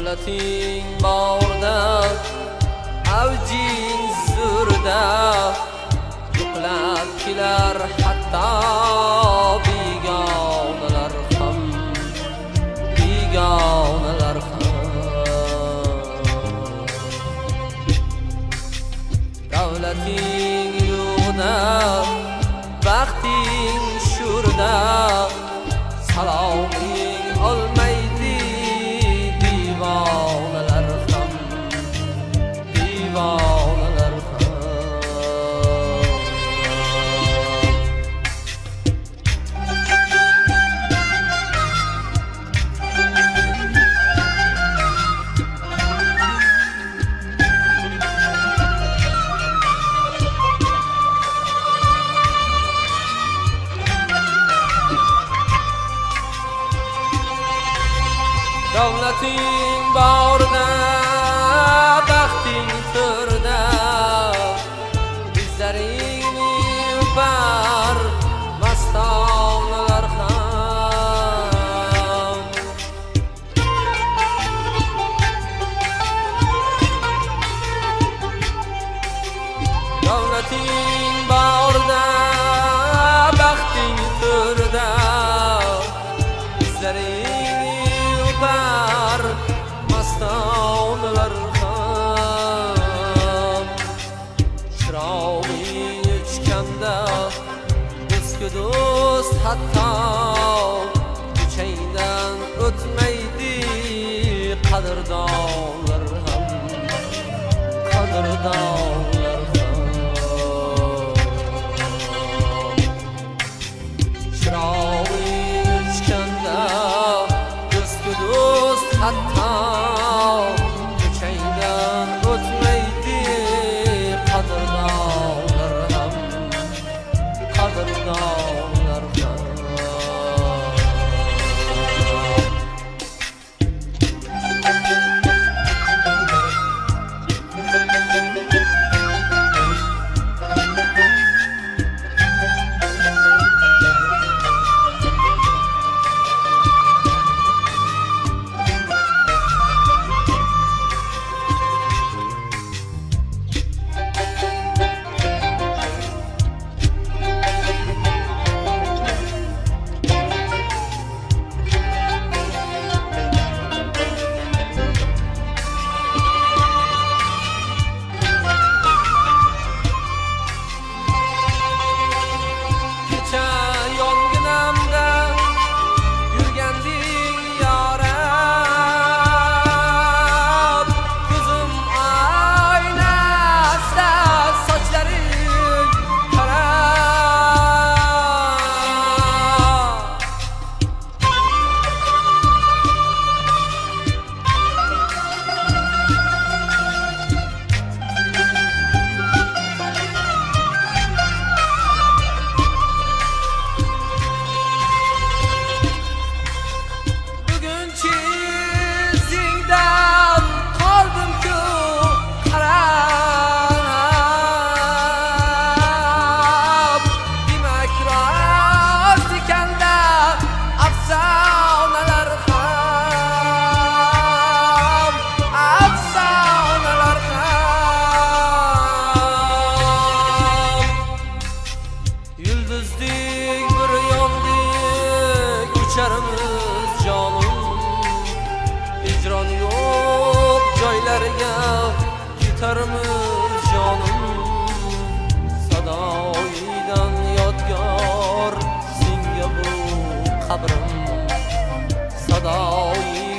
Davlating borda, avjing zurda, yo'qlab kelar hatto begonalar ham, begonalar ham. Davlating yo'qda, baxting shurda, saloming olmaydi divonalar ham, divonalar ham. Davlating borda, baxting to'rda, izlaringni o'par mastonalar ham. Davlating borda, baxting to'rda, izlaringni o'par mastonalar ham. Shirog'ing o'chganda do'stga do'st hatto ko'changdan o'tmaydi qadrdonlar ham, qadrdonlar ham. Shirog'ing o'chganda do'st hatto ko'changdan o'tmaydi qadrdonlar ham, qadrdonlar ham. Yulduzdik bir yondik, ucharimiz jonim, hijron yo'q joylariga ketarmiz jonim. Sadoyidan yodgor senga bu qabrim, sadoyi